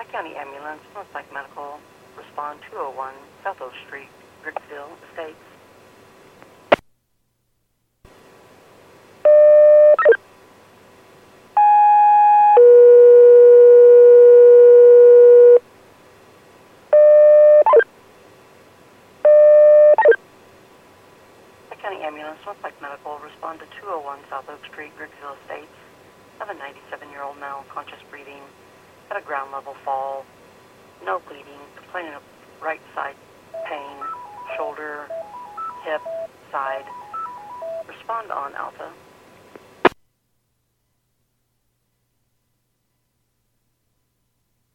County Ambulance, Northside Medical, respond 201 South Oak Street, Grigsville Estates. County Ambulance, Northside Medical, respond to 201 South Oak Street, Grigsville Estates. Have a 97-year-old male, conscious breathing, had a ground level fall, no bleeding, complaining of right side pain, shoulder, hip, side. Respond on Alpha.